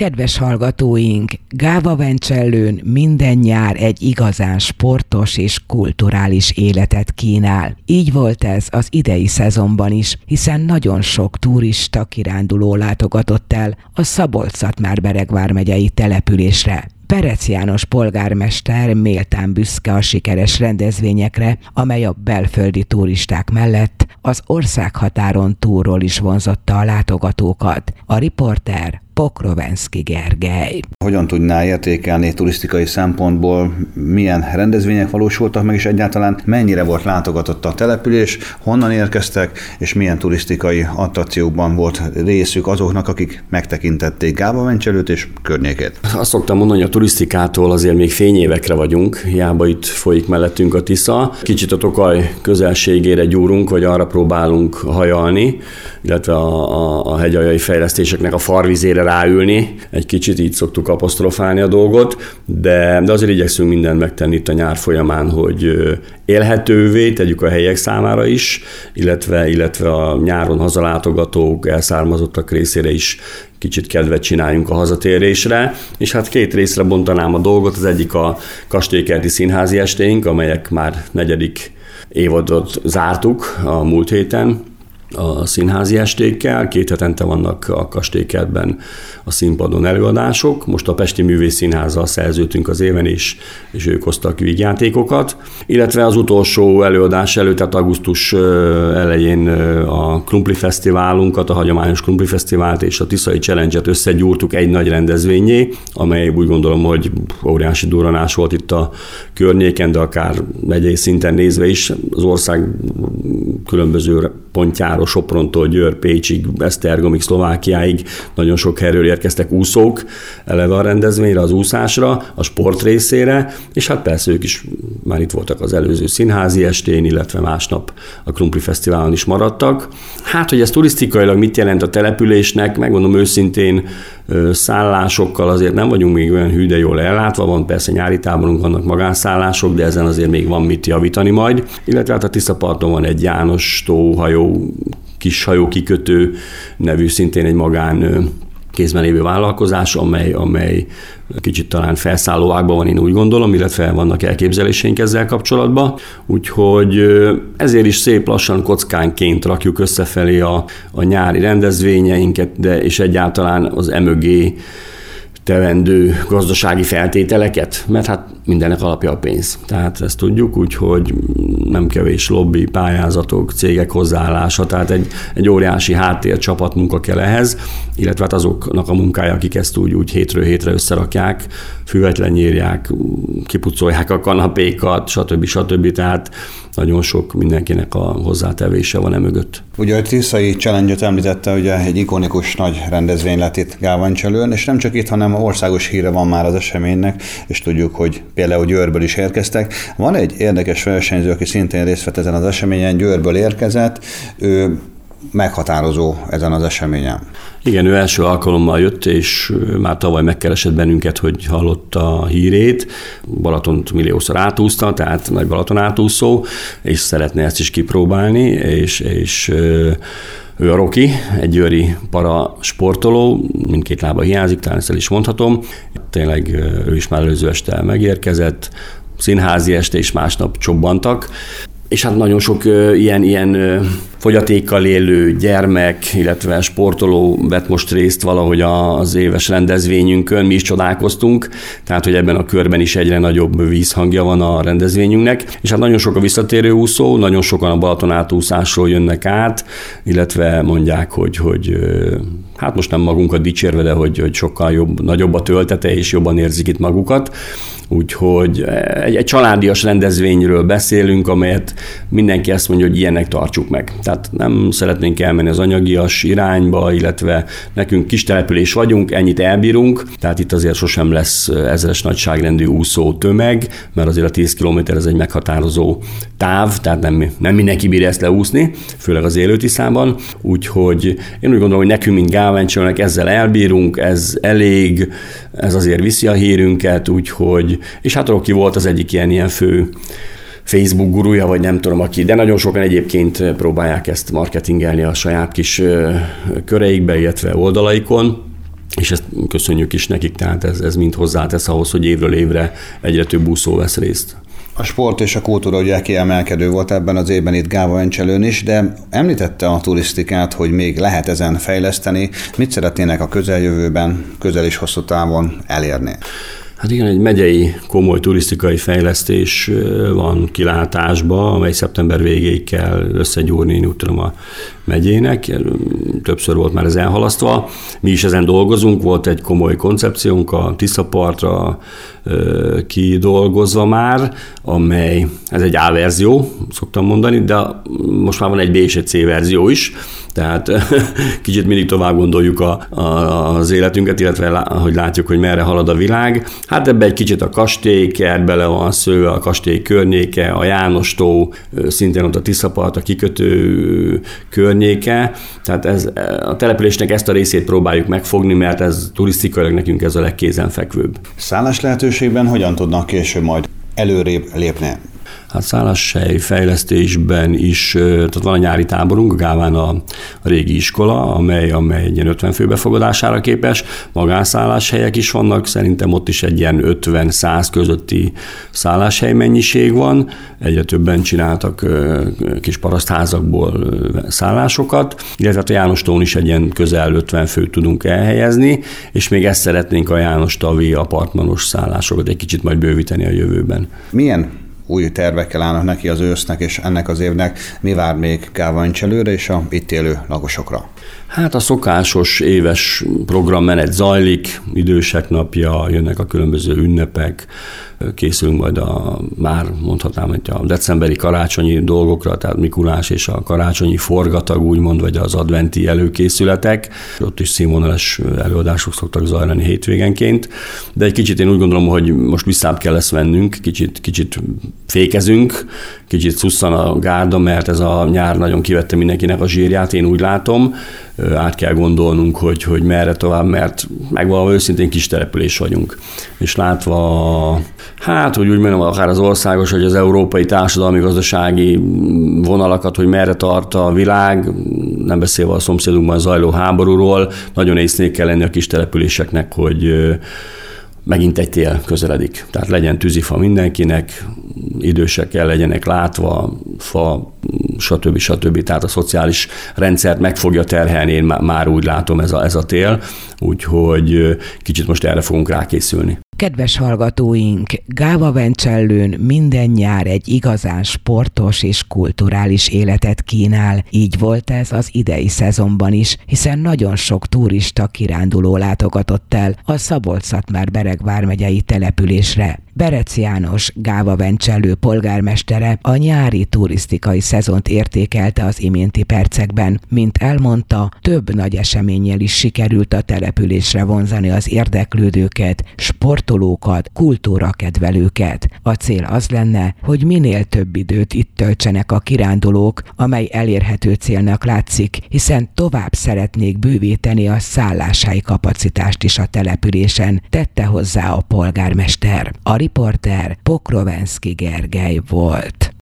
Kedves hallgatóink, Gáva Vencellőn minden nyár egy igazán sportos és kulturális életet kínál. Így volt ez az idei szezonban is, hiszen nagyon sok turista kiránduló látogatott el a Szabolcs-Szatmár-Bereg vármegyei településre. Perec János polgármester méltán büszke a sikeres rendezvényekre, amely a belföldi turisták mellett az országhatáron túlról is vonzotta a látogatókat. A riporter Pokrovenszky Gergely. Hogyan tudná értékelni turisztikai szempontból, milyen rendezvények valósultak meg, és egyáltalán mennyire volt látogatott a település, honnan érkeztek, és milyen turisztikai attrakciókban volt részük azoknak, akik megtekintették Gáva Vencellőt és környékét? Azt szoktam mondani, hogy a turisztikától azért még fényévekre vagyunk, hiába itt folyik mellettünk a Tisza. Kicsit a Tokaj közelségére gyúrunk, vagy arra próbálunk hajalni, illetve a hegyaljai fejlesztéseknek a farvizére ráülni. Egy kicsit így szoktuk apostrofálni a dolgot, de azért igyekszünk mindent megtenni itt a nyár folyamán, hogy élhetővé tegyük a helyek számára is, illetve a nyáron hazalátogatók, elszármazottak részére is kicsit kedvet csináljunk a hazatérésre, és hát két részre bontanám a dolgot. Az egyik a kastélykerti színházi estéink, amelyek már 4. évadot zártuk a múlt héten a színházi estékkel. 2 hetente vannak a kastélykertben a színpadon előadások. Most a Pesti Művészszínházzal szerződtünk az éven is, és ők hoztak vígjátékokat. Illetve az utolsó előadás előtt, tehát augusztus elején a Krumpli Fesztiválunkat, a hagyományos Krumpli Fesztivált és a Tiszai Challenge-et összegyúrtuk egy nagy rendezvényé, amely úgy gondolom, hogy óriási durranás volt itt a környéken, de akár megyei szinten nézve is az ország különböző pontjáról, Soprontól Győr, Pécsig, Esztergomig, Szlovákiáig nagyon sok helyről érkeztek úszók eleve a rendezvényre, az úszásra, a sport részére, és hát persze ők is már itt voltak az előző színházi estén, illetve másnap a Krumpli Fesztiválon is maradtak. Hát, hogy ez turisztikailag mit jelent a településnek, megmondom őszintén, szállásokkal azért nem vagyunk még olyan hű, de jól ellátva, van persze nyári táborunk, vannak magánszállások, de ezen azért még van mit javítani majd, illetve hát a Tiszaparton van egy János tóhajó, kis hajó kikötő nevű, szintén egy magán kézben lévő vállalkozás, amely kicsit talán felszállóágban van, én úgy gondolom, illetve vannak elképzeléseink ezzel kapcsolatban. Úgyhogy ezért is szép lassan kockánként rakjuk összefelé a nyári rendezvényeinket, és egyáltalán az emögé tevendő gazdasági feltételeket, mert hát mindennek alapja a pénz. Tehát ezt tudjuk, úgyhogy nem kevés lobby, pályázatok, cégek hozzáállása, tehát egy óriási háttér csapatmunka kell ehhez, illetve hát azoknak a munkája, akik ezt úgy hétről hétre összerakják, füvet lenyírják, kipucolják a kanapékat, stb. Tehát nagyon sok mindenkinek a hozzátevése van emögött. Ugye a Tiszai Challenge-et említette, ugye egy ikonikus nagy rendezvény lett itt Gáva Vencellőn, és nem csak itt, hanem országos híre van már az eseménynek, és tudjuk, hogy például Győrből is érkeztek. Van egy érdekes versenyző, aki szintén részt vett ezen az eseményen, Győrből érkezett, ő meghatározó ezen az eseményen. Igen, ő első alkalommal jött, és már tavaly megkeresett bennünket, hogy hallotta a hírét. Balatont milliószor átúszta, tehát nagy Balaton átúszó, és szeretné ezt is kipróbálni, és ő a Roki, egy győri para sportoló, mindkét lába hiányzik, talán ezt el is mondhatom. Tényleg ő is már előző este megérkezett, színházi este és másnap csobbantak. És hát nagyon sok ilyen fogyatékkal élő gyermek, illetve sportoló vett most részt valahogy az éves rendezvényünkön, mi is csodálkoztunk, tehát hogy ebben a körben is egyre nagyobb vízhangja van a rendezvényünknek, és hát nagyon sok a visszatérő úszó, nagyon sokan a Balaton átúszásról jönnek át, illetve mondják, hogy hát most nem magunkat dicsérve, de hogy sokkal nagyobb a töltete, és jobban érzik itt magukat. Úgyhogy egy családias rendezvényről beszélünk, amelyet mindenki ezt mondja, hogy ilyennek tartsuk meg. Tehát nem szeretnénk elmenni az anyagias irányba, illetve nekünk kis település vagyunk, ennyit elbírunk, tehát itt azért sosem lesz ezres nagyságrendű úszó tömeg, mert azért a 10 kilométer ez egy meghatározó táv, tehát nem mindenki bír ezt leúszni, főleg az élő Tiszában. Úgyhogy én úgy gondolom, hogy nekünk, mint Gáva Vencellőnek ezzel elbírunk, ez elég, ez azért viszi a hírünket, úgyhogy, és hát Roki volt az egyik ilyen fő Facebook gurúja, vagy nem tudom aki, de nagyon sokan egyébként próbálják ezt marketingelni a saját kis köreikbe, illetve oldalaikon. és ezt köszönjük is nekik, tehát ez mind hozzátesz ahhoz, hogy évről évre egyre több úszó vesz részt. A sport és a kultúra ugye kiemelkedő volt ebben az évben itt Gáva-Encselőn is, de említette a turisztikát, hogy még lehet ezen fejleszteni. Mit szeretnének a közeljövőben, közel és hosszú távon elérni? Hát igen, egy megyei komoly turisztikai fejlesztés van kilátásba, amely szeptember végéig kell összegyúrni, én úgy tudom, a megyének. Többször volt már ez elhalasztva. Mi is ezen dolgozunk, volt egy komoly koncepciónk a Tiszapartra kidolgozva már, amely, ez egy A verzió, szoktam mondani, de most már van egy B és egy C verzió is, tehát kicsit mindig tovább gondoljuk az életünket, illetve hogy látjuk, hogy merre halad a világ. Hát ebbe egy kicsit a kastélykert bele van szőve, a kastély környéke, a Jánostó, szintén ott a Tiszapart, a kikötő környéke. Tehát a településnek ezt a részét próbáljuk megfogni, mert ez turisztikailag nekünk ez a legkézenfekvőbb. Szállás lehetőségben hogyan tudnak később majd előrébb lépni? Hát szálláshely fejlesztésben is, tehát van a nyári táborunk, a Gáván a régi iskola, amely egy ilyen 50 fő befogadására képes, magánszálláshelyek is vannak, szerintem ott is egy ilyen 50-100 közötti szálláshely mennyiség van, egyre többen csináltak kis parasztházakból szállásokat, illetve a Jánostón is egy ilyen közel 50 főt tudunk elhelyezni, és még ezt szeretnénk a János-tavi apartmanos szállásokat egy kicsit majd bővíteni a jövőben. Milyen új tervekkel állnak neki az ősznek és ennek az évnek? Mi vár még Gáva-Encselőre és a itt élő lakosokra? Hát a szokásos éves programmenet zajlik, idősek napja, jönnek a különböző ünnepek, készülünk majd már mondhatnám, hogy a decemberi karácsonyi dolgokra, tehát Mikulás és a karácsonyi forgatag úgymond, vagy az adventi előkészületek. Ott is színvonalas előadások szoktak zajlani hétvégenként, de egy kicsit én úgy gondolom, hogy most visszább kell ezt vennünk, kicsit fékezünk, kicsit szusszan a gárda, mert ez a nyár nagyon kivette mindenkinek a zsírját, én úgy látom. Át kell gondolnunk, hogy merre tovább, mert megvalóan őszintén kis település vagyunk. És látva, hát úgy mondom, akár az országos, vagy az európai társadalmi-gazdasági vonalakat, hogy merre tart a világ, nem beszélve a szomszédunkban zajló háborúról, nagyon észnél kell lenni a kis településeknek, hogy megint egy tél közeledik. Tehát legyen tűzifa mindenkinek, idősekkel legyenek látva, fa, stb. Tehát a szociális rendszert meg fogja terhelni, én már úgy látom ez a tél, úgyhogy kicsit most erre fogunk rákészülni. Kedves hallgatóink, Gáva-Encselőn minden nyár egy igazán sportos és kulturális életet kínál. Így volt ez az idei szezonban is, hiszen nagyon sok turista kiránduló látogatott el a Szabolcs-Szatmár-Bereg vármegyei településre. Berec János, Gáva-Encselő polgármestere a nyári turisztikai szezont értékelte az iménti percekben. Mint elmondta, több nagy eseménnyel is sikerült a településre vonzani az érdeklődőket, sportolókat, kultúrakedvelőket. A cél az lenne, hogy minél több időt itt töltsenek a kirándulók, amely elérhető célnak látszik, hiszen tovább szeretnék bővíteni a szálláshely kapacitást is a településen, tette hozzá a polgármester. A riporter Pokrovenszky Gergely volt.